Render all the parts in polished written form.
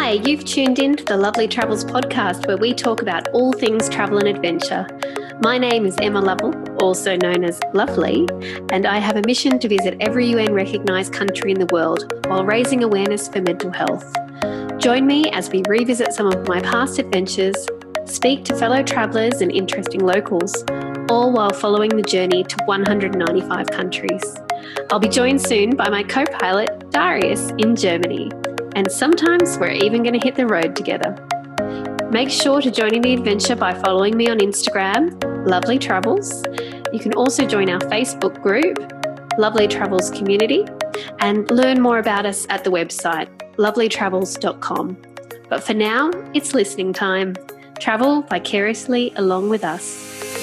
Hi, you've tuned in to the Lovely Travels podcast where we talk about all things travel and adventure. My name is Emma Lovell, also known as Lovely, and I have a mission to visit every UN recognised country in the world while raising awareness for mental health. Join me as we revisit some of my past adventures, speak to fellow travellers and interesting locals, all while following the journey to 195 countries. I'll be joined soon by my co-pilot, Darius, in Germany. And sometimes we're even going to hit the road together. Make sure to join in the adventure by following me on Instagram, Lovely Travels. You can also join our Facebook group, Lovely Travels Community, and learn more about us at the website, lovelytravels.com. But for now, it's listening time. Travel vicariously along with us.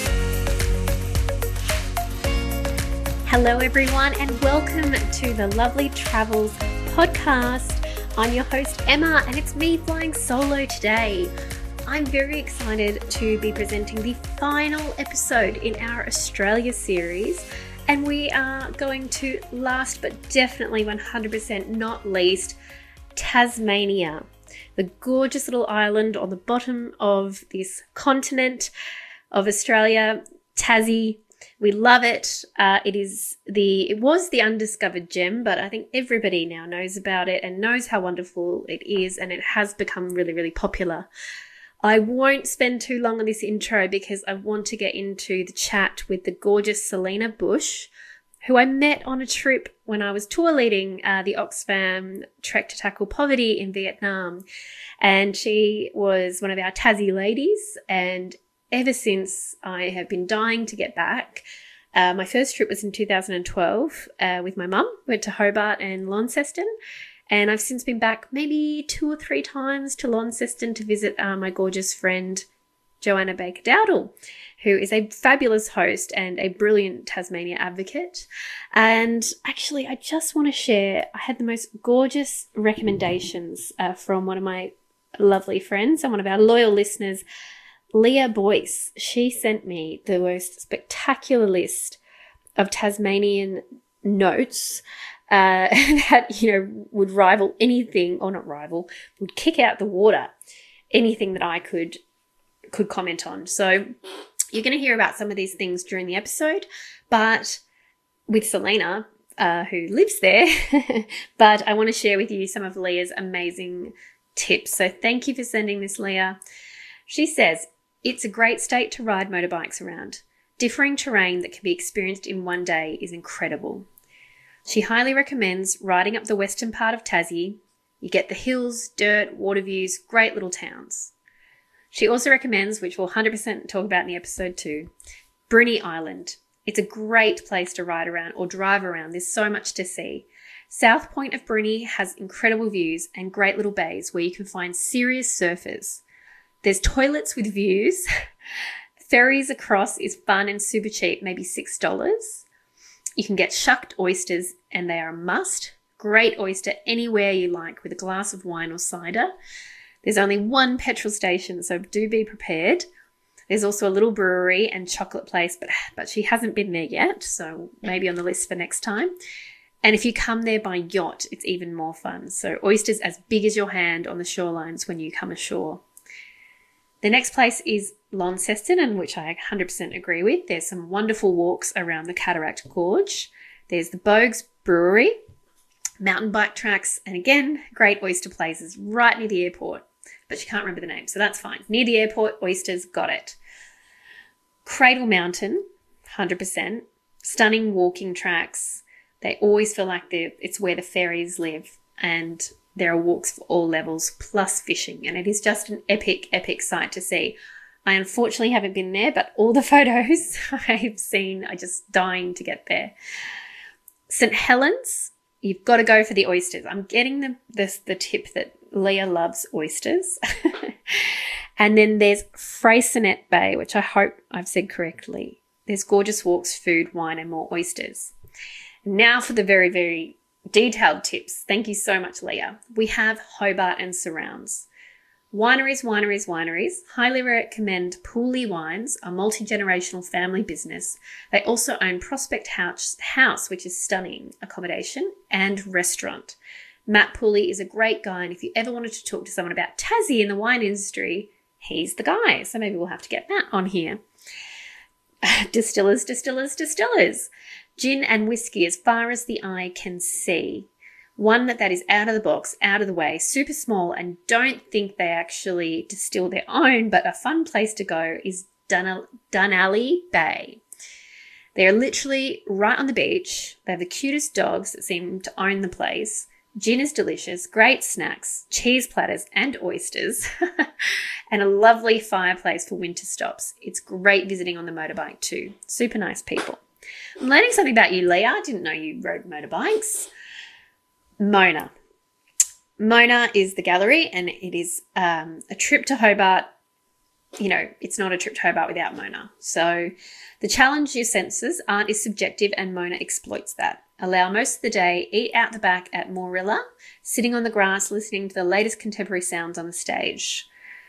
Hello everyone and welcome to the Lovely Travels podcast. I'm your host Emma and it's me flying solo today. I'm very excited to be presenting the final episode in our Australia series, and we are going to, last but definitely 100% not least, Tasmania, the gorgeous little island on the bottom of this continent of Australia, Tassie. We love it. It was the undiscovered gem, but I think everybody now knows about it and knows how wonderful it is, and it has become really, really popular. I won't spend too long on this intro because I want to get into the chat with the gorgeous Selena Bush, who I met on a trip when I was tour leading the Oxfam Trek to Tackle Poverty in Vietnam. And she was one of our Tassie ladies, and ever since, I have been dying to get back. My first trip was in 2012 with my mum. Went to Hobart and Launceston, and I've since been back maybe 2 or 3 times to Launceston to visit my gorgeous friend Joanna Baker Dowdall, who is a fabulous host and a brilliant Tasmania advocate. And actually, I just want to share, I had the most gorgeous recommendations from one of my lovely friends and one of our loyal listeners, Leah Boyce. She sent me the most spectacular list of Tasmanian notes that, would rival anything, or not rival, would kick out the water, anything that I could comment on. So you're going to hear about some of these things during the episode, but with Selena, who lives there, but I want to share with you some of Leah's amazing tips. So thank you for sending this, Leah. She says, it's a great state to ride motorbikes around. Differing terrain that can be experienced in one day is incredible. She highly recommends riding up the western part of Tassie. You get the hills, dirt, water views, great little towns. She also recommends, which we'll 100% talk about in the episode too, Bruny Island. It's a great place to ride around or drive around. There's so much to see. South Point of Bruny has incredible views and great little bays where you can find serious surfers. There's toilets with views. Ferries across is fun and super cheap, maybe $6. You can get shucked oysters and they are a must. Great oyster anywhere you like with a glass of wine or cider. There's only one petrol station, so do be prepared. There's also a little brewery and chocolate place, but she hasn't been there yet, so maybe on the list for next time. And if you come there by yacht, it's even more fun. So oysters as big as your hand on the shorelines when you come ashore. The next place is Launceston, and which I 100% agree with. There's some wonderful walks around the Cataract Gorge. There's the Bogues Brewery, mountain bike tracks, and again, great oyster places right near the airport. But you can't remember the name, so that's fine. Near the airport, oysters, got it. Cradle Mountain, 100%. Stunning walking tracks. They always feel like it's where the fairies live, and there are walks for all levels, plus fishing, and it is just an epic, epic sight to see. I unfortunately haven't been there, but all the photos I've seen are just dying to get there. St. Helens, you've got to go for the oysters. I'm getting the tip that Leah loves oysters. And then there's Freycinet Bay, which I hope I've said correctly. There's gorgeous walks, food, wine, and more oysters. Now for the very, very detailed tips. Thank you so much, Leah. We have Hobart and surrounds. Wineries. Highly recommend Pooley Wines, a multi-generational family business. They also own Prospect House, which is stunning accommodation, and restaurant. Matt Pulley is a great guy, and if you ever wanted to talk to someone about Tassie in the wine industry, he's the guy. So maybe we'll have to get Matt on here. Distillers. Gin and whiskey as far as the eye can see. One that is out of the box, out of the way, super small, and don't think they actually distill their own, but a fun place to go is Dunalley Bay. They're literally right on the beach. They have the cutest dogs that seem to own the place. Gin is delicious, great snacks, cheese platters and oysters, and a lovely fireplace for winter stops. It's great visiting on the motorbike too. Super nice people. I'm learning something about you, Leah. I didn't know you rode motorbikes. Mona. Mona is the gallery, and it is a trip to Hobart. You know, it's not a trip to Hobart without Mona. So the challenge your senses art is subjective, and Mona exploits that. Allow most of the day, eat out the back at Moorilla, sitting on the grass, listening to the latest contemporary sounds on the stage.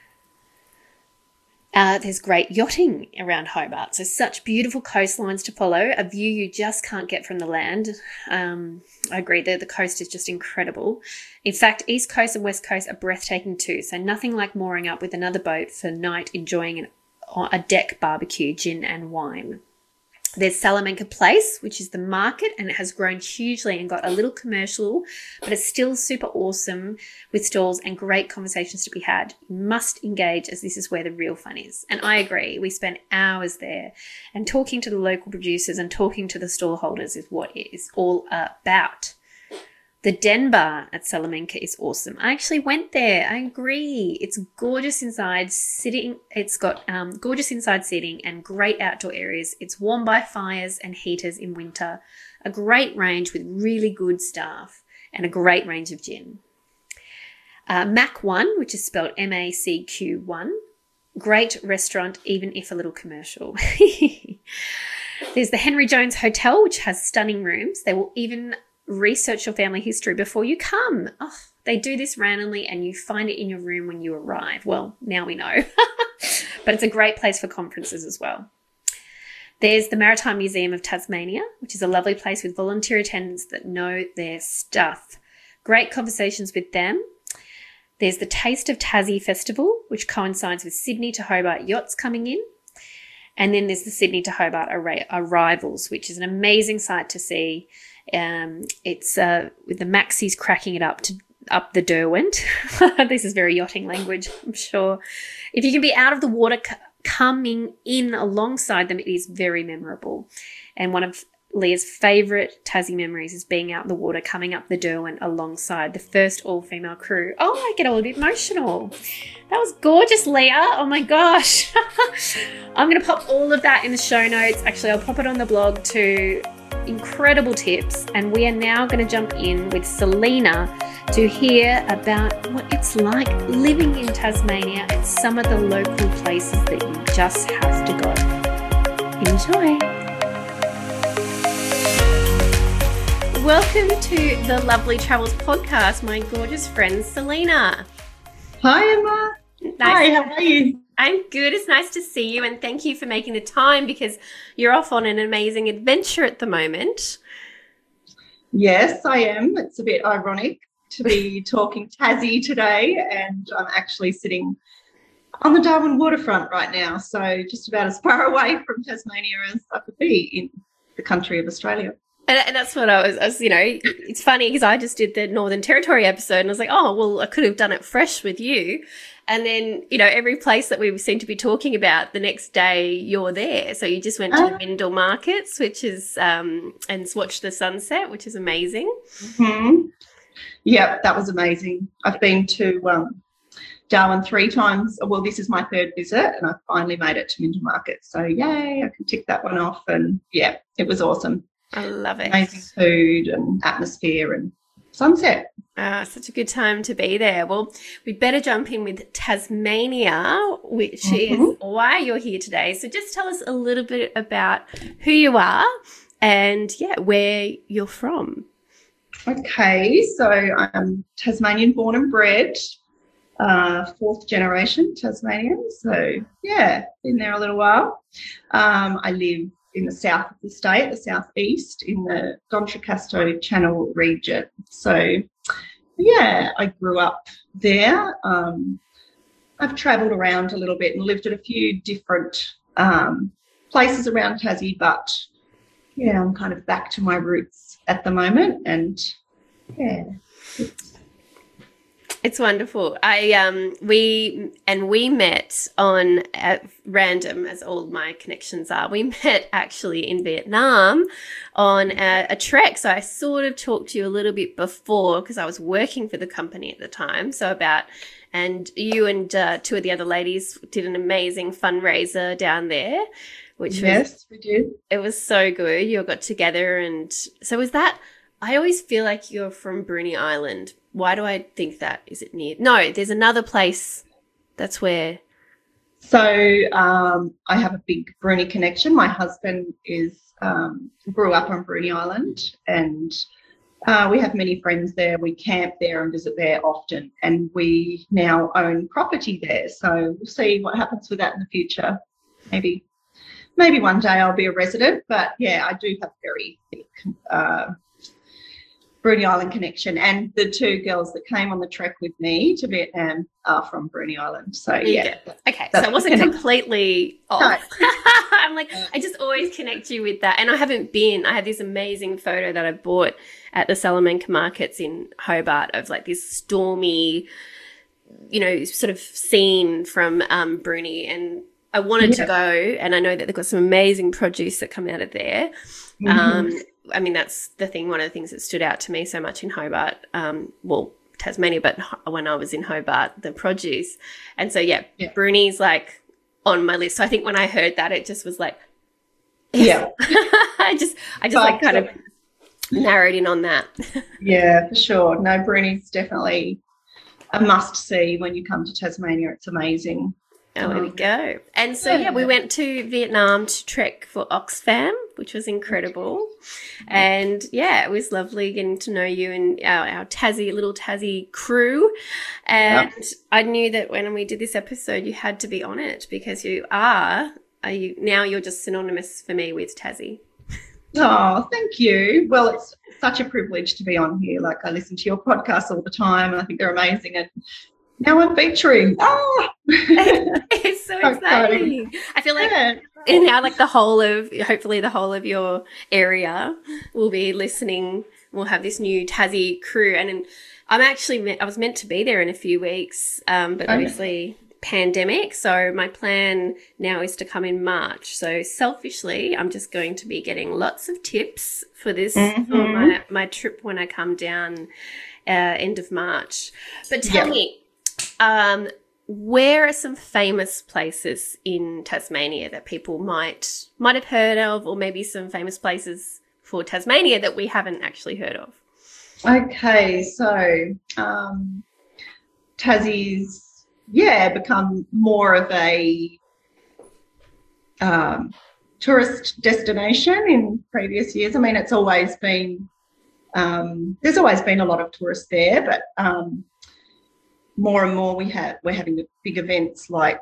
There's great yachting around Hobart, so such beautiful coastlines to follow, a view you just can't get from the land. I agree, the coast is just incredible. In fact, East Coast and West Coast are breathtaking too, so nothing like mooring up with another boat for the night enjoying a deck barbecue, gin and wine. There's Salamanca Place, which is the market, and it has grown hugely and got a little commercial, but it's still super awesome with stalls and great conversations to be had. You must engage, as this is where the real fun is. And I agree. We spent hours there, and talking to the local producers and talking to the stall holders is what it is all about. The Den Bar at Salamanca is awesome. I actually went there. I agree. It's gorgeous inside sitting. It's got gorgeous inside seating and great outdoor areas. It's warmed by fires and heaters in winter. A great range with really good staff and a great range of gin. Mac 1, which is spelled MACQ1. Great restaurant, even if a little commercial. There's the Henry Jones Hotel, which has stunning rooms. They will even research your family history before you come. Oh, they do this randomly and you find it in your room when you arrive. Well, now we know. But it's a great place for conferences as well. There's the Maritime Museum of Tasmania, which is a lovely place with volunteer attendants that know their stuff. Great conversations with them. There's the Taste of Tassie Festival, which coincides with Sydney to Hobart yachts coming in. And then there's the Sydney to Hobart Arrivals, which is an amazing sight to see. It's with the Maxis cracking it up the Derwent. This is very yachting language, I'm sure. If you can be out of the water coming in alongside them, it is very memorable. And one of Leah's favourite Tassie memories is being out in the water, coming up the Derwent alongside the first all-female crew. Oh, I get a little bit emotional. That was gorgeous, Leah. Oh, my gosh. I'm going to pop all of that in the show notes. Actually, I'll pop it on the blog too. Incredible tips, and we are now going to jump in with Selena to hear about what it's like living in Tasmania and some of the local places that you just have to go. Enjoy. Welcome to the Lovely Travels podcast, my gorgeous friend Selena. Hi, Emma. Hi, how are you? I'm good. It's nice to see you, and thank you for making the time because you're off on an amazing adventure at the moment. Yes, I am. It's a bit ironic to be talking Tassie today, and I'm actually sitting on the Darwin waterfront right now, so just about as far away from Tasmania as I could be in the country of Australia. And that's what I was, you know, it's funny because I just did the Northern Territory episode and I was like, oh, well, I could have done it fresh with you. And then, you know, every place that we seem to be talking about, the next day you're there. So you just went to the Mindil Markets, which is, and watched the sunset, which is amazing. Mm-hmm. Yeah, that was amazing. I've been to Darwin 3 times. Well, this is my 3rd visit and I finally made it to Mindil Market. So, yay, I can tick that one off. And, yeah, it was awesome. I love it. Amazing food and atmosphere and sunset. Such a good time to be there. Well, we'd better jump in with Tasmania, which is why you're here today. So just tell us a little bit about who you are and, yeah, where you're from. Okay, so I'm Tasmanian born and bred, 4th generation Tasmanian. So, yeah, been there a little while. I live in the south of the state, the southeast, in the D'Entrecasteaux Channel region. So, yeah, I grew up there. I've travelled around a little bit and lived at a few different places around Tassie, but yeah, I'm kind of back to my roots at the moment, and yeah. It's wonderful. We met on random, as all my connections are. We met actually in Vietnam on a trek. So I sort of talked to you a little bit before because I was working for the company at the time. And you and two of the other ladies did an amazing fundraiser down there, Yes, we did. It was so good. You all got together, and so was that. I always feel like you're from Bruny Island. Why do I think that? Is it near? No, there's another place that's where. So I have a big Bruny connection. My husband grew up on Bruny Island, and we have many friends there. We camp there and visit there often, and we now own property there. So we'll see what happens with that in the future. Maybe one day I'll be a resident, but yeah, I do have very thick Bruny Island connection, and the two girls that came on the trek with me to Vietnam are from Bruny Island. So yeah. Okay, so I wasn't completely off. No. I'm like, I just always connect you with that. And I haven't been. I had this amazing photo that I bought at the Salamanca markets in Hobart of like this stormy, sort of scene from Bruny, and I wanted to go, and I know that they've got some amazing produce that come out of there. Mm-hmm. I mean, that's the thing, one of the things that stood out to me so much in Hobart, Tasmania, but when I was in Hobart, the produce. And so, Bruny's like on my list. So I think when I heard that, it just was like, yes. Yeah. I just like kind of narrowed in on that. Yeah, for sure. No, Bruny's definitely a must-see when you come to Tasmania. It's amazing. Oh, there we go. And so, we went to Vietnam to trek for Oxfam, which was incredible. And, it was lovely getting to know you and our little Tassie crew. And I knew that when we did this episode, you had to be on it because now you're just synonymous for me with Tassie. Oh, thank you. Well, it's such a privilege to be on here. Like, I listen to your podcast all the time. I think they're amazing. And now I'm featuring. Oh, it's so exciting. I feel like now, like hopefully the whole of your area will be listening. We'll have this new Tassie crew, and I was meant to be there in a few weeks, but obviously pandemic. So my plan now is to come in March. So selfishly, I'm just going to be getting lots of tips for this for my trip when I come down end of March. But tell me. Where are some famous places in Tasmania that people might have heard of, or maybe some famous places for Tasmania that we haven't actually heard of? Okay, so Tassie's become more of a tourist destination in previous years. I mean, it's always been there's always been a lot of tourists there, but more and more we're having big events like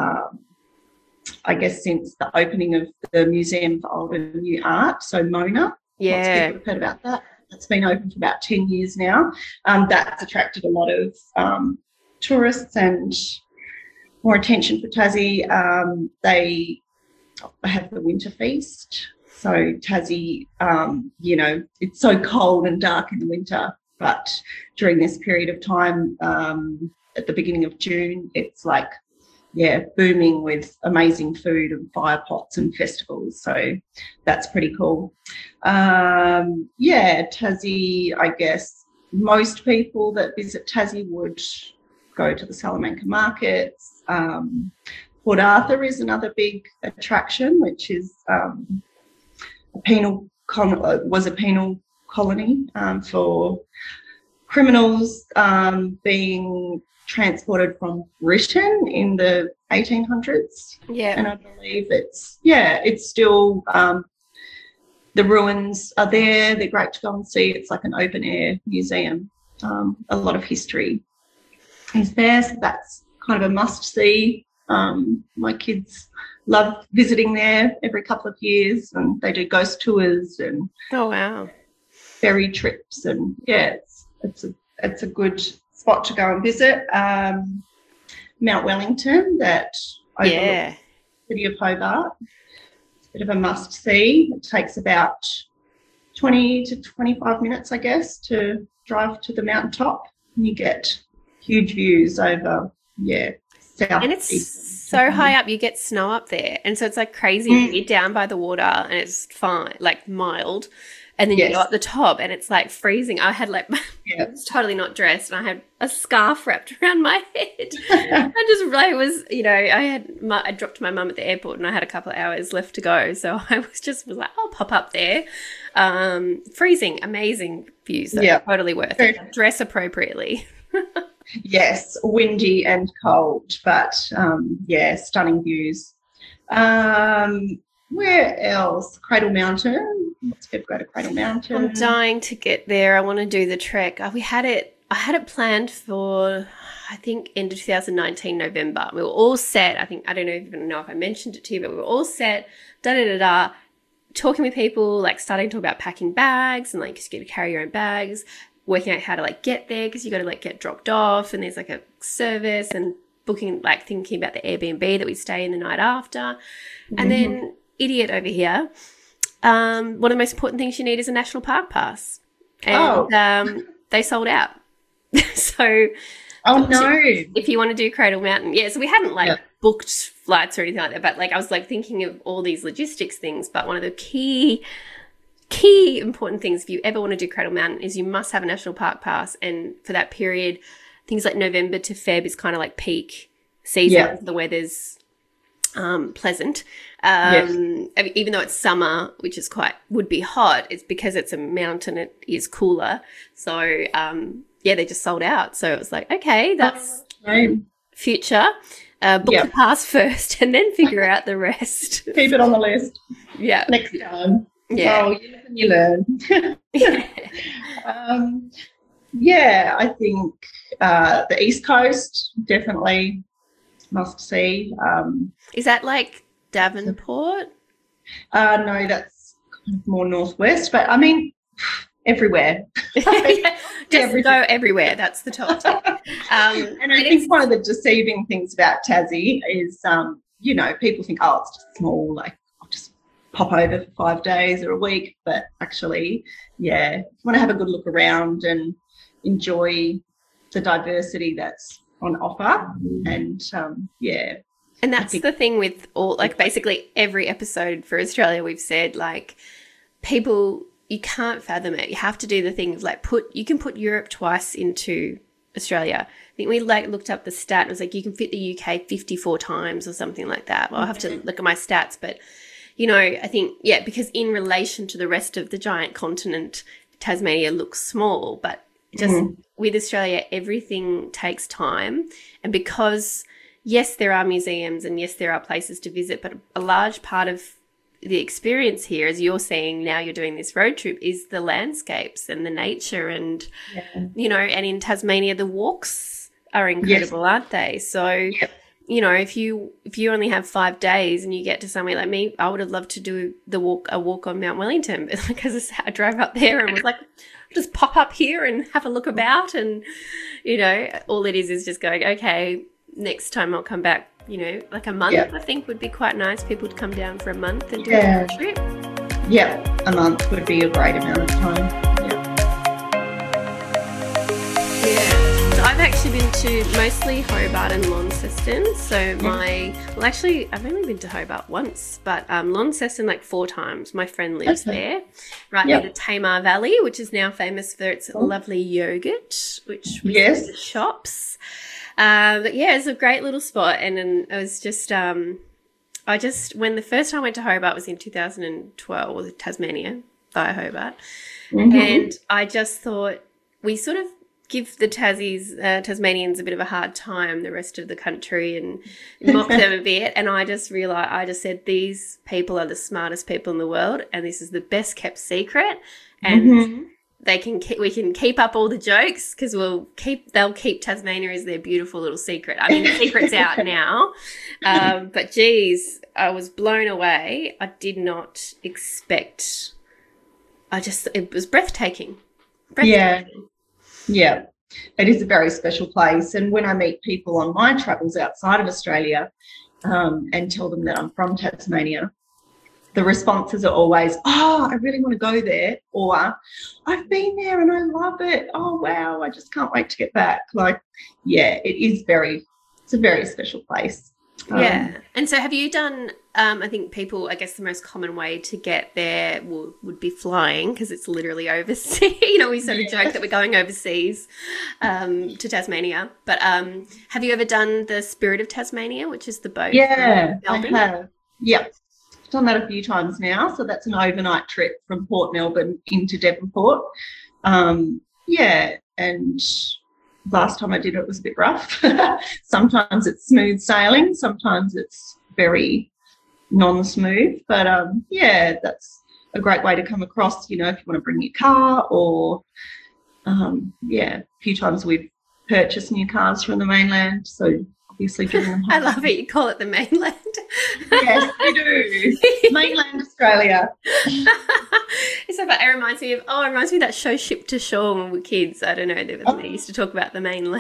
I guess since the opening of the Museum for Old and New Art, so Mona. Yeah. Lots of people have heard about that. It's been open for about 10 years now. That's attracted a lot of tourists and more attention for Tassie. They have the Winter Feast. So Tassie, it's so cold and dark in the winter, but during this period of time, at the beginning of June, it's like, booming with amazing food and fire pots and festivals. So that's pretty cool. Tassie, I guess most people that visit Tassie would go to the Salamanca markets. Port Arthur is another big attraction, which is was a penal colony for criminals being transported from Britain in the 1800s. Yeah. And I believe it's still, the ruins are there. They're great to go and see. It's like an open air museum. A lot of history is there. So that's kind of a must see. My kids love visiting there every couple of years, and they do ghost tours and oh wow, ferry trips, and it's it's a good spot to go and visit. Mount Wellington, that overlooks the city of Hobart. It's a bit of a must-see. It takes about 20 to 25 minutes, I guess, to drive to the mountaintop, and you get huge views over, south. And it's so high up, you get snow up there. And so it's like crazy. You're down by the water and it's fine, like mild. And then you go up the top and it's like freezing. I had like, I was totally not dressed and I had a scarf wrapped around my head. I just like was, I dropped my mum at the airport and I had a couple of hours left to go. So I was like, I'll pop up there. Freezing, amazing views. So totally worth it. Dress appropriately. Yes, windy and cold, but stunning views. Where else? Cradle Mountain. Let's go to Cradle Mountain. I'm dying to get there. I want to do the trek. I had it planned for, I think, end of 2019, November. We were all set. I don't even know if I mentioned it to you, but we were all set. Talking with people, like starting to talk about packing bags and like because you get to carry your own bags. Working out how to like get there because you got to like get dropped off and there's like a service and booking, like thinking about the Airbnb that we stay in the night after. And then idiot over here. One of the most important things you need is a national park pass. And they sold out. So if you want to do Cradle Mountain. Yeah, so we hadn't like booked flights or anything like that, but like I was like thinking of all these logistics things, but one of the key important things if you ever want to do Cradle Mountain is you must have a national park pass, and for that period things like November to Feb is kind of like peak season. The weather's pleasant, even though it's summer, which is would be hot. It's because it's a mountain, it is cooler. So they just sold out. So it was like, okay, that's future. Book the pass first and then figure out the rest. Keep it on the list. Next time. Yeah. You learn. I think the East Coast, definitely must see. Is that like Devonport? No, that's kind of more northwest, but I mean, everywhere. Go everywhere. That's the top tip. And I think one of the deceiving things about Tassie is, people think, it's just small, like I'll just pop over for 5 days or a week, but actually, you want to have a good look around and enjoy the diversity that's on offer. And and that's the thing with all, like basically every episode for Australia we've said, like people, you can't fathom it. You have to do the things like you can put Europe twice into Australia. I think we like looked up the stat. It was like you can fit the UK 54 times or something like that. Well, I'll have to look at my stats, but I think, because in relation to the rest of the giant continent, Tasmania looks small, but just with Australia, everything takes time. And because, yes, there are museums and yes, there are places to visit, but a large part of the experience here, as you're saying now you're doing this road trip, is the landscapes and the nature and, and in Tasmania, the walks are incredible, aren't they? So, if you only have 5 days and you get to somewhere like me, I would have loved to do a walk on Mount Wellington, because I drove up there and was like, just pop up here and have a look about, and all it is just going, okay, next time I'll come back, like a month. I think would be quite nice. People would come down for a month and do a trip. A month would be a great amount of time. So I've actually been to mostly Hobart and Launceston. So I've only been to Hobart once, but Launceston like 4 times. My friend lives there, right near the Tamar Valley, which is now famous for its lovely yogurt, which we see in the shops. But it's a great little spot, and then it was just when the first time I went to Hobart was in 2012, was Tasmania via Hobart, and I just thought we sort of give the Tasmanians a bit of a hard time, the rest of the country, and mock them a bit. And I just realised, I just said, these people are the smartest people in the world, and this is the best kept secret. And we can keep up all the jokes because they'll keep Tasmania as their beautiful little secret. I mean, the secret's out now, but geez, I was blown away. I did not expect. It was breathtaking. Yeah. it is a very special place. And when I meet people on my travels outside of Australia and tell them that I'm from Tasmania, the responses are always, oh, I really want to go there, or I've been there and I love it. Oh, wow, I just can't wait to get back. Like, yeah, it's a very special place. Yeah. And so have you done, I think people, I guess the most common way to get there would be flying, because it's literally overseas. You know, we sort of joke that we're going overseas to Tasmania. But have you ever done the Spirit of Tasmania, which is the boat? Yeah, I have. Yeah. I've done that a few times now. So that's an overnight trip from Port Melbourne into Devonport. Yeah, and last time I did it was a bit rough. Sometimes it's smooth sailing, sometimes it's very non-smooth. But, yeah, that's a great way to come across, you know, if you want to bring your car or, yeah, a few times we've purchased new cars from the mainland, so obviously during them home. I love it. You call it the mainland. Yes, we do. Mainland Australia. So, but it reminds me of that show Ship to Shore when we were kids. I don't know, they used to talk about the mainland.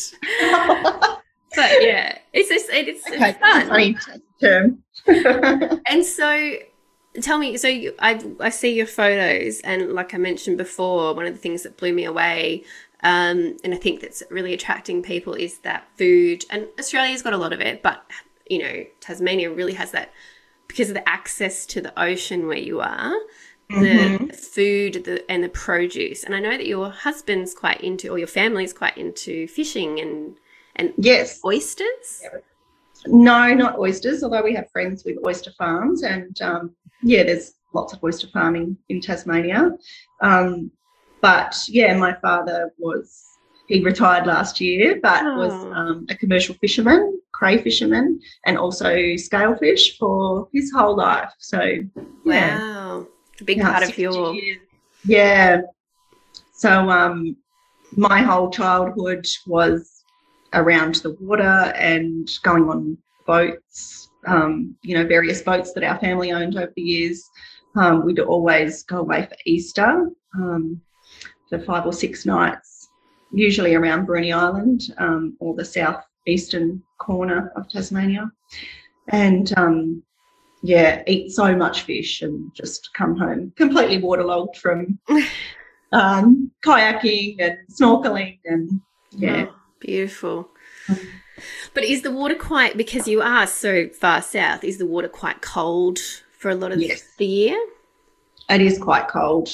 But yeah, it's okay, fun. Funny term. And so, tell me. So I see your photos, and like I mentioned before, one of the things that blew me away, and I think that's really attracting people, is that food. And Australia's got a lot of it, but you know, Tasmania really has that because of the access to the ocean where you are. The food and the produce. And I know that your husband's quite into, or your family's quite into fishing and yes, oysters. No, not oysters, although we have friends with oyster farms, and yeah, there's lots of oyster farming in Tasmania. But yeah, my father he retired last year, but was a commercial fisherman, crayfisherman, and also scalefish for his whole life. So yeah. Wow. A big part of your years. Yeah. So my whole childhood was around the water and going on boats, you know, various boats that our family owned over the years. We'd always go away for Easter for 5 or 6 nights, usually around Bruny Island or the southeastern corner of Tasmania. And yeah, eat so much fish and just come home completely waterlogged from kayaking and snorkeling and yeah. Oh, beautiful. But is the water quite, because you are so far south, is the water quite cold for a lot of the year? It is quite cold.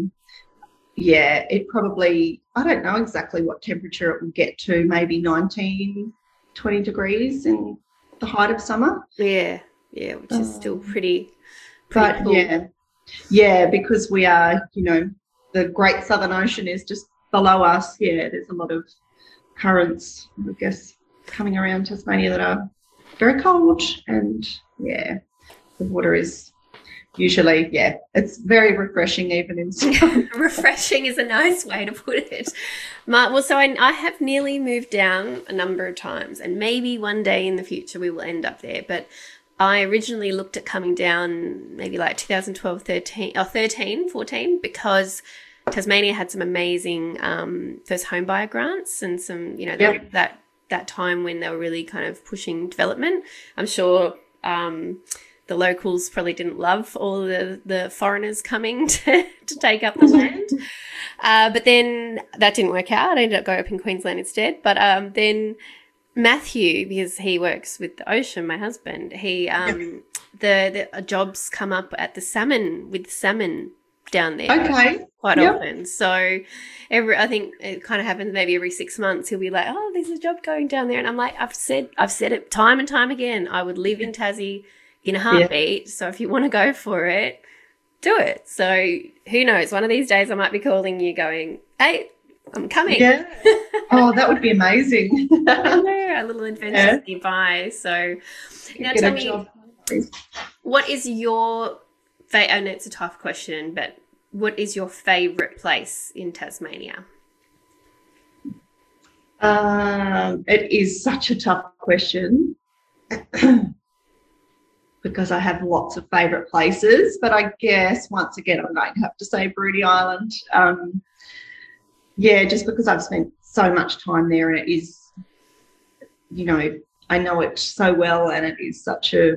Yeah, it probably, I don't know exactly what temperature it will get to, maybe 19, 20 degrees in the height of summer. Yeah. Yeah, which is still pretty cool. Yeah, because we are, you know, the Great Southern Ocean is just below us. Yeah, there's a lot of currents, I guess, coming around Tasmania that are very cold, and yeah, the water is usually, yeah, it's very refreshing even in summer. Refreshing is a nice way to put it. Well, so I have nearly moved down a number of times, and maybe one day in the future we will end up there, but I originally looked at coming down maybe like 2012, 14, because Tasmania had some amazing first home buyer grants and some, you know, that time when they were really kind of pushing development. I'm sure the locals probably didn't love all the foreigners coming to take up the land. But then that didn't work out. I ended up going up in Queensland instead. But then Matthew, because he works with the ocean, my husband, he the jobs come up at the salmon down there quite often. So I think it kind of happens maybe every 6 months. He'll be like, "Oh, there's a job going down there," and I'm like, "I've said it time and time again. I would live in Tassie in a heartbeat. So if you want to go for it, do it." So who knows? One of these days I might be calling you, going, "Hey, I'm coming." Yeah. Oh, that would be amazing. I know, a little adventure nearby. So now tell me, what is your favorite? I know it's a tough question, but what is your favourite place in Tasmania? It is such a tough question because I have lots of favourite places, but I guess once again I'm going to have to say Bruny Island. Yeah, just because I've spent so much time there, and it is, you know, I know it so well, and it is such a,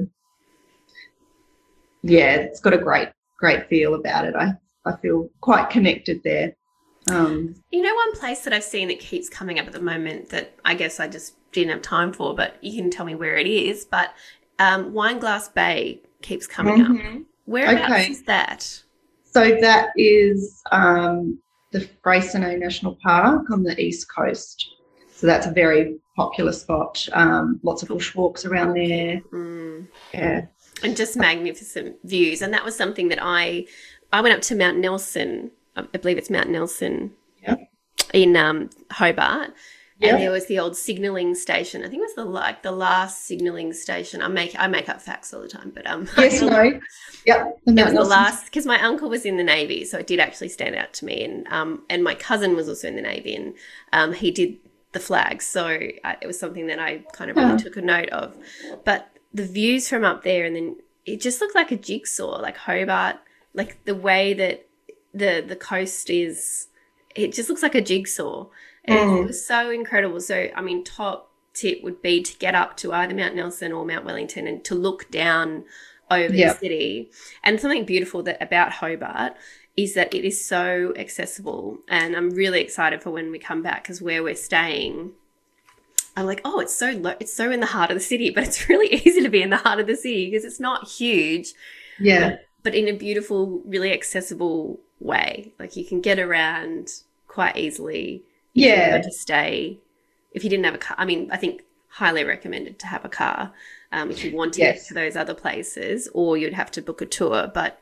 yeah, it's got a great feel about it. I feel quite connected there. You know, one place that I've seen that keeps coming up at the moment that I guess I just didn't have time for, but you can tell me where it is, but Wineglass Bay keeps coming up. Whereabouts is that? So that is the Freycinet National Park on the east coast. So that's a very popular spot. Lots of bushwalks around there. Yeah. And just magnificent views. And that was something that I went up to Mount Nelson. I believe it's Mount Nelson in Hobart. And there was the old signalling station. I think it was the last signalling station. I make up facts all the time, but yes, no, yep. It was the last, because my uncle was in the Navy, so it did actually stand out to me. And my cousin was also in the Navy, and he did the flags, so it was something that I kind of really took a note of. But the views from up there, and then it just looked like a jigsaw, like Hobart, like the way that the coast is. It just looks like a jigsaw. And it was so incredible. So, I mean, top tip would be to get up to either Mount Nelson or Mount Wellington and to look down over the city. And something beautiful about Hobart is that it is so accessible. And I'm really excited for when we come back, because where we're staying, I'm like, oh, it's so in the heart of the city, but it's really easy to be in the heart of the city because it's not huge. Yeah. But in a beautiful, really accessible way. Like you can get around quite easily. If you were to stay, if you didn't have a car. I mean, I think highly recommended to have a car if you want to get to those other places, or you'd have to book a tour. But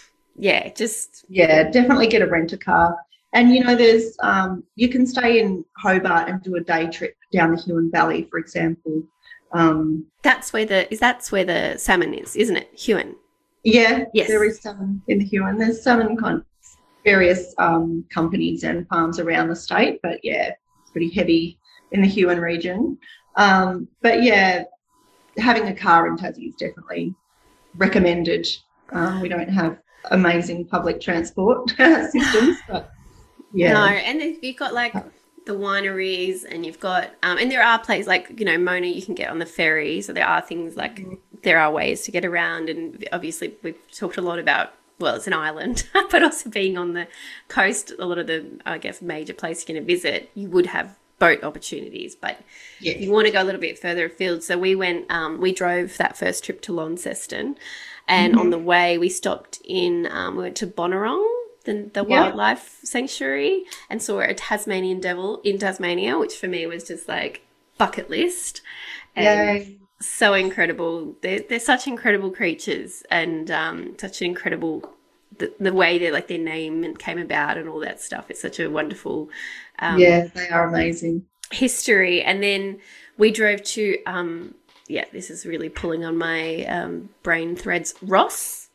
definitely get a rent-a-car. And you know, there's you can stay in Hobart and do a day trip down the Huon Valley, for example. That's where the salmon is, isn't it? Huon. Yeah, yes. There is salmon in the Huon. There's salmon kind of various companies and farms around the state, but it's pretty heavy in the Huon region. But having a car in Tassie is definitely recommended. We don't have amazing public transport systems, but no. And you've got like the wineries, and you've got and there are places like, you know, Mona, you can get on the ferry, so there are things like there are ways to get around. And obviously we've talked a lot about, well, it's an island, but also being on the coast, a lot of the, I guess, major places you're going to visit, you would have boat opportunities. But you want to go a little bit further afield. So we went, we drove that first trip to Launceston, and on the way we stopped in, we went to Bonnarong, the wildlife sanctuary, and saw a Tasmanian devil in Tasmania, which for me was just like bucket list. And so incredible. They're such incredible creatures, and such an incredible the way they like their name came about and all that stuff. It's such a wonderful they are amazing history. And then we drove to this is really pulling on my brain threads. Ross,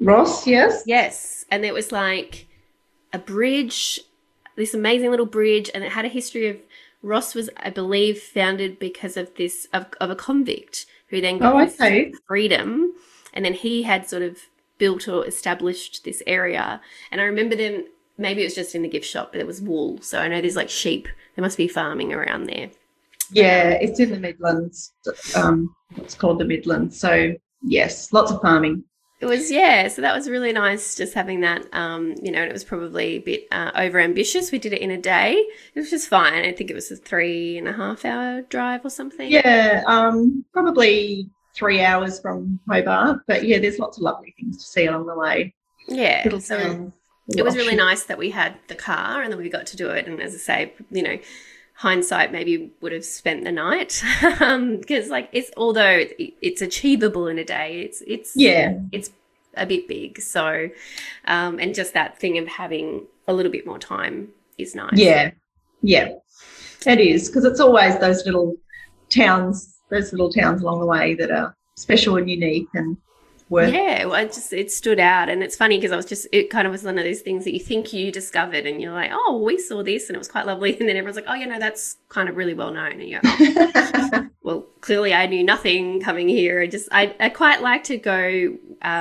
yes. And there was like a bridge, this amazing little bridge, and it had a history of Ross was, I believe, founded because of this of a convict who then got freedom, and then he had sort of built or established this area. And I remember them, maybe it was just in the gift shop, but there was wool. So I know there's like sheep. There must be farming around there. Yeah, it's in the Midlands. It's called the Midlands. So yes, lots of farming. It was, so that was really nice just having that, and it was probably a bit over ambitious. We did it in a day. It was just fine. I think it was a 3.5 hour drive or something. Yeah, probably 3 hours from Hobart. But, there's lots of lovely things to see along the way. Yeah, so it was really nice that we had the car and that we got to do it. And as I say, hindsight maybe would have spent the night because although it's achievable in a day, it's a bit big. So and just that thing of having a little bit more time is nice. Yeah, it is, because it's always those little towns along the way that are special and unique and worth. Yeah, well, it stood out, and it's funny because it kind of was one of those things that you think you discovered, and you're like, oh, we saw this, and it was quite lovely, and then everyone's like, oh, that's kind of really well known, and you're like, oh. Well, clearly I knew nothing coming here. I quite like to go.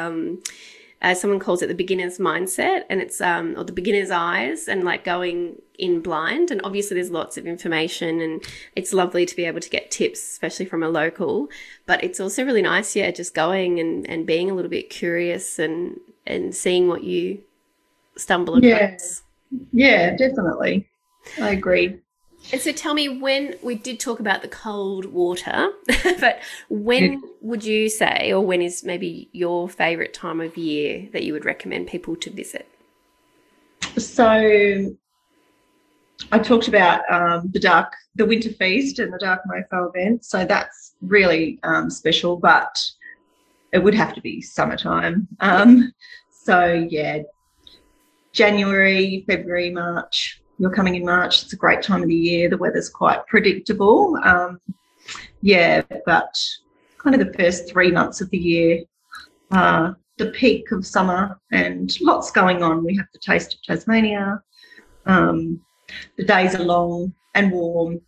Someone calls it the beginner's mindset, and it's or the beginner's eyes, and like going in blind, and obviously there's lots of information and it's lovely to be able to get tips, especially from a local, but it's also really nice, just going and being a little bit curious and seeing what you stumble across. Yeah, definitely. I agree. And so tell me, when we did talk about the cold water, but when would you say, or when is maybe your favourite time of year that you would recommend people to visit? So I talked about the Winter Feast and the Dark Mofo event. So that's really special, but it would have to be summertime. So January, February, March. You're coming in March. It's a great time of the year. The weather's quite predictable. But kind of the first 3 months of the year, the peak of summer, and lots going on. We have the Taste of Tasmania. The days are long and warm.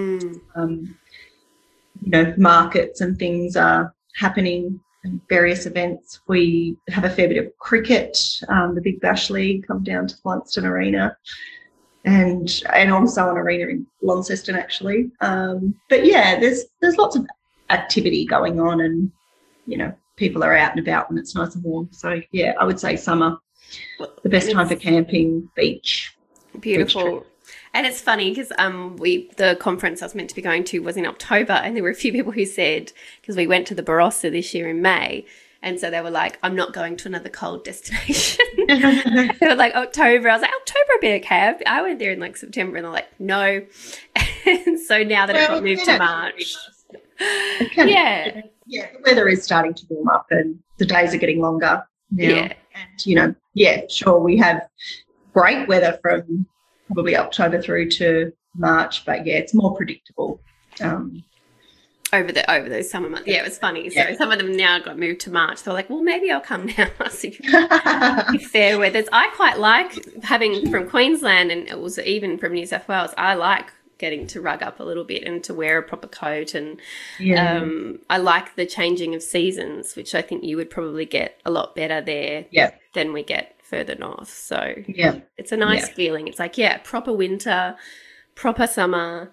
Markets and things are happening and various events. We have a fair bit of cricket. The Big Bash League come down to Blunston Arena. And also an arena in Launceston, actually. There's lots of activity going on, and people are out and about when it's nice and warm. So I would say summer, the best time for camping, beach. Beautiful. Beach. And it's funny because the conference I was meant to be going to was in October, and there were a few people who said, because we went to the Barossa this year in May, and so they were like, I'm not going to another cold destination. They were like, October. I was like, October would be okay. I went there in like September, and they're like, no. And so now that it got moved to March. The weather is starting to warm up and the days are getting longer now. Yeah. And, sure, we have great weather from probably October through to March, but, it's more predictable. Over those summer months. Yeah, it was funny. So some of them now got moved to March. They're like, well, maybe I'll come now. See fair weather. I quite like having from Queensland, and it was even from New South Wales, I like getting to rug up a little bit and to wear a proper coat. And I like the changing of seasons, which I think you would probably get a lot better there than we get further north. So it's a nice feeling. It's like, proper winter, proper summer,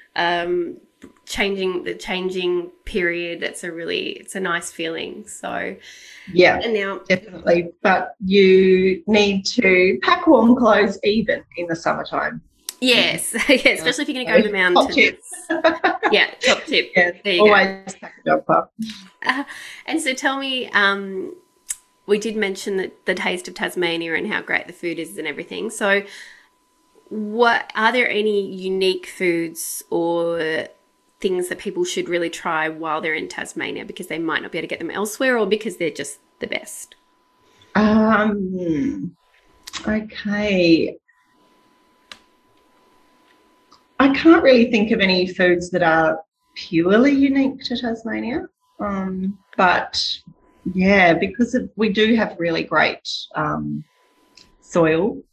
changing period. It's a nice feeling. So and now definitely, but you need to pack warm clothes even in the summertime. Yes. Especially if you're going to go to the mountains. Top tip. There you always pack a jumper. And so tell me, we did mention that the Taste of Tasmania and how great the food is and everything. So are there any unique foods or things that people should really try while they're in Tasmania because they might not be able to get them elsewhere, or because they're just the best? Okay. I can't really think of any foods that are purely unique to Tasmania, but because we do have really great soil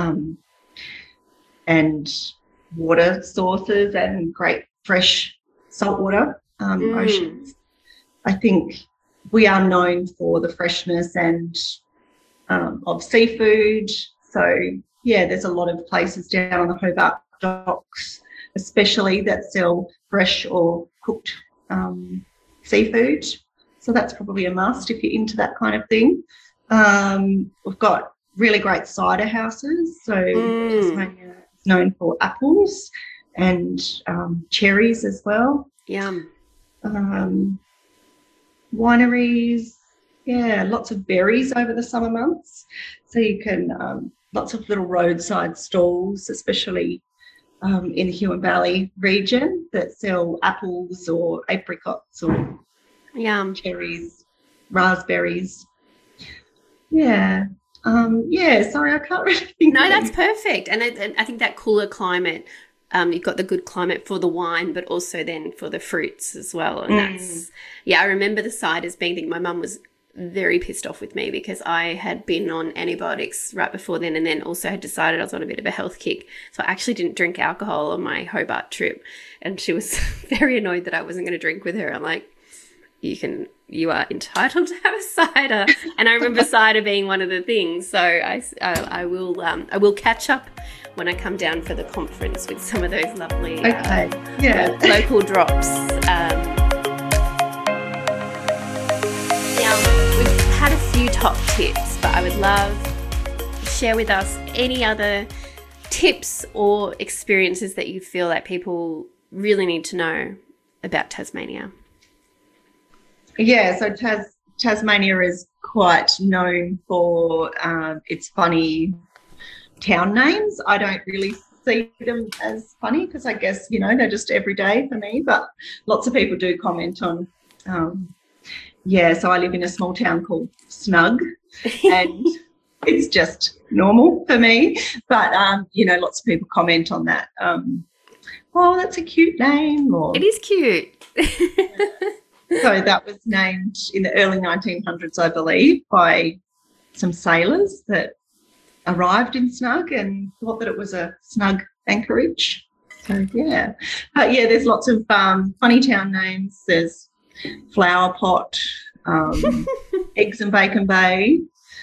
and water sources and great fresh saltwater oceans. I think we are known for the freshness and of seafood. So there's a lot of places down on the Hobart docks, especially that sell fresh or cooked seafood. So that's probably a must if you're into that kind of thing. We've got really great cider houses. So Tasmania is known for apples and cherries as well. Yum. Wineries, lots of berries over the summer months. So you can, lots of little roadside stalls, especially in the Huon Valley region, that sell apples or apricots or cherries, raspberries. Sorry, I can't really think. No, that's perfect. And I think that cooler climate, you've got the good climate for the wine, but also then for the fruits as well. And that's, I remember the ciders being, my mum was very pissed off with me because I had been on antibiotics right before then, and then also had decided I was on a bit of a health kick. So I actually didn't drink alcohol on my Hobart trip, and she was very annoyed that I wasn't going to drink with her. I'm like, you are entitled to have a cider. And I remember cider being one of the things. So I will catch up when I come down for the conference with some of those lovely local drops. Now, we've had a few top tips, but I would love to share with us any other tips or experiences that you feel like people really need to know about Tasmania. Yeah, so Tasmania is quite known for its funny town names. I don't really see them as funny because I guess, you know, they're just everyday for me, but lots of people do comment on, so I live in a small town called Snug and it's just normal for me, but, you know, lots of people comment on that. Oh, that's a cute name. Or, it is cute. So that was named in the early 1900s, I believe, by some sailors that arrived in Snug and thought that it was a snug anchorage. So, yeah. But, yeah, there's lots of funny town names. There's Flower Pot, Eggs and Bacon Bay,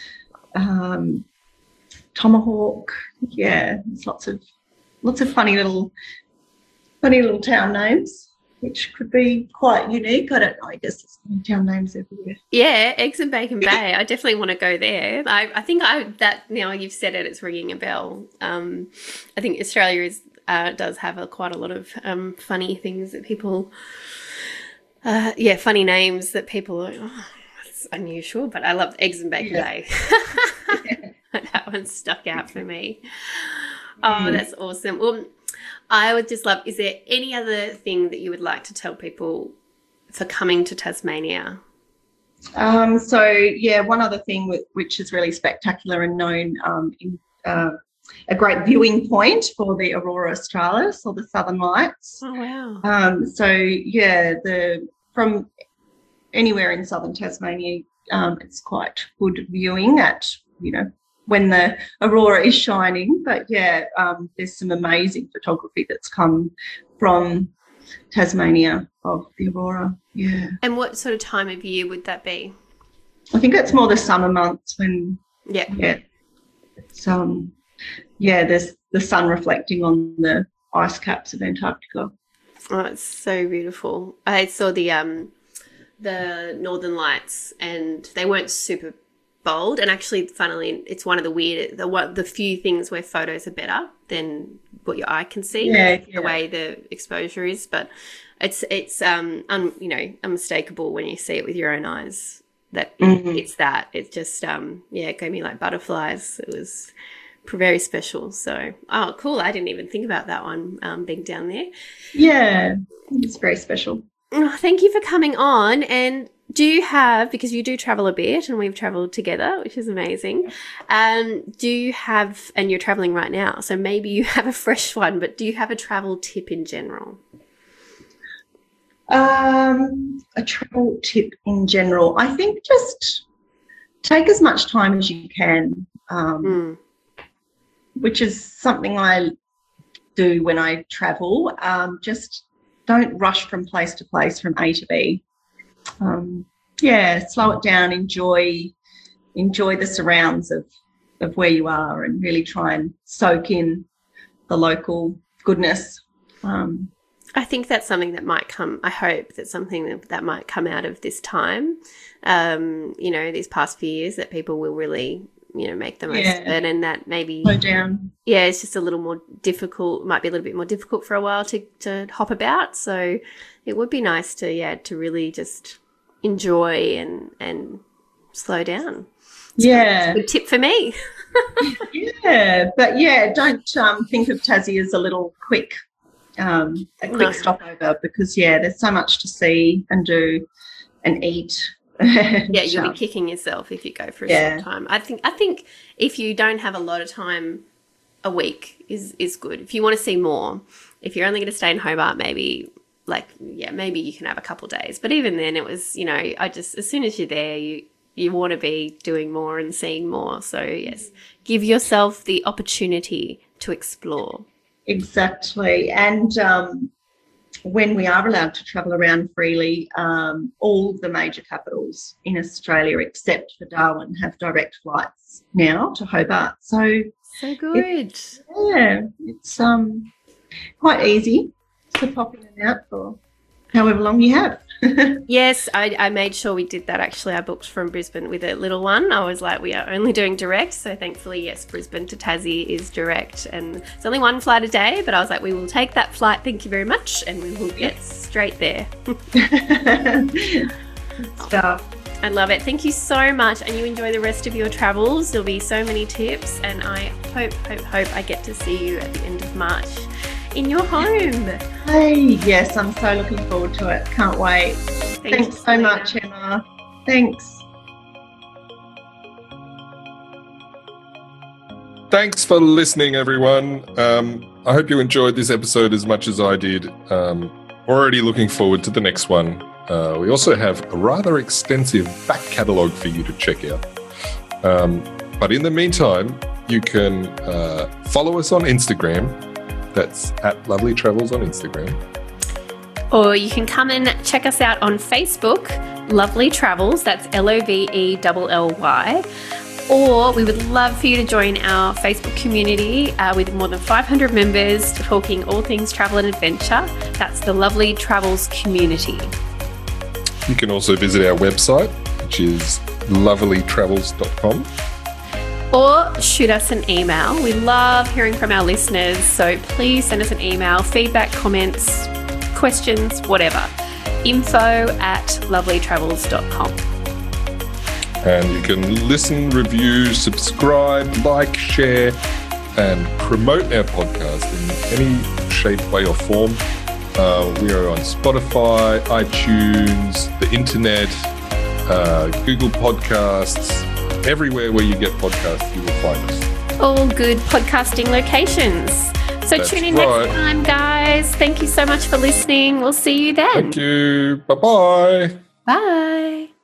Tomahawk. Yeah, there's lots of funny little town names, which could be quite unique. I don't know. I guess there's town names everywhere. Yeah, Eggs and Bacon Bay. I definitely want to go there. I think that now you've said it, it's ringing a bell. I think Australia does have quite a lot of funny things that people, funny names that people are, it's unusual, but I love Eggs and Bacon Bay. That one stuck out for me. Oh, that's awesome. Well, I would just love, is there any other thing that you would like to tell people for coming to Tasmania? One other thing which is really spectacular and known in a great viewing point for the Aurora Australis or the Southern Lights. Oh, wow. From anywhere in southern Tasmania, it's quite good viewing at, you know, when the aurora is shining. But, there's some amazing photography that's come from Tasmania of the aurora, yeah. And what sort of time of year would that be? I think it's more the summer months when, there's the sun reflecting on the ice caps of Antarctica. Oh, it's so beautiful. I saw the Northern Lights and they weren't super bold, and actually, funnily, it's one of the few things where photos are better than what your eye can see. The way the exposure is, but it's unmistakable when you see it with your own eyes. That it's that. It just it gave me like butterflies. It was very special. So cool. I didn't even think about that one being down there. Yeah, it's very special. Oh, thank you for coming on. And do you have, because you do travel a bit and we've travelled together, which is amazing, do you have, and you're travelling right now, so maybe you have a fresh one, but do you have a travel tip in general? A travel tip in general, I think just take as much time as you can, which is something I do when I travel. Just don't rush from place to place, from A to B. Slow it down, enjoy the surrounds of where you are, and really try and soak in the local goodness. I think that's something that might come, I hope that's something that might come out of this time, these past few years, that people will really, make the most of it, and that maybe slow down. Yeah, it's just a little more difficult, might be a little bit more difficult for a while to hop about. So it would be nice to really just enjoy and slow down. It's a good tip for me. Don't think of Tassie as a little quick stopover, because there's so much to see and do and eat. You'll be kicking yourself if you go for a short time. I think if you don't have a lot of time, a week is good. If you want to see more, if you're only going to stay in Hobart, maybe you can have a couple of days. But even then, it was, as soon as you're there, you want to be doing more and seeing more. So yes, give yourself the opportunity to explore. Exactly. And when we are allowed to travel around freely, all the major capitals in Australia, except for Darwin, have direct flights now to Hobart. So So good. It's quite easy to pop in and out for however long you have. Yes, I made sure we did that actually. I booked from Brisbane with a little one. I was like, we are only doing direct. So thankfully, yes, Brisbane to Tassie is direct. And it's only one flight a day, but I was like, we will take that flight. Thank you very much. And we will get straight there. Stuff. I love it. Thank you so much. And you enjoy the rest of your travels. There'll be so many tips. And I hope I get to see you at the end of March in your home. Hey, yes, I'm so looking forward to it. Can't wait. Thanks so much, Emma. Thanks. Thanks for listening, everyone. I hope you enjoyed this episode as much as I did. Already looking forward to the next one. We also have a rather extensive back catalogue for you to check out. But in the meantime, you can follow us on Instagram. That's at Lovely Travels on Instagram. Or you can come and check us out on Facebook, Lovely Travels. That's LOVELLY. Or we would love for you to join our Facebook community with more than 500 members talking all things travel and adventure. That's the Lovely Travels community. You can also visit our website, which is lovelytravels.com. Or shoot us an email. We love hearing from our listeners, so please send us an email, feedback, comments, questions, whatever. info@lovelytravels.com. And you can listen, review, subscribe, like, share, and promote our podcast in any shape, way, or form. We are on Spotify, iTunes, the internet, Google Podcasts. Everywhere where you get podcasts, you will find us. All good podcasting locations. So That's tune in right. next time, guys. Thank you so much for listening. We'll see you then. Thank you. Bye-bye. Bye.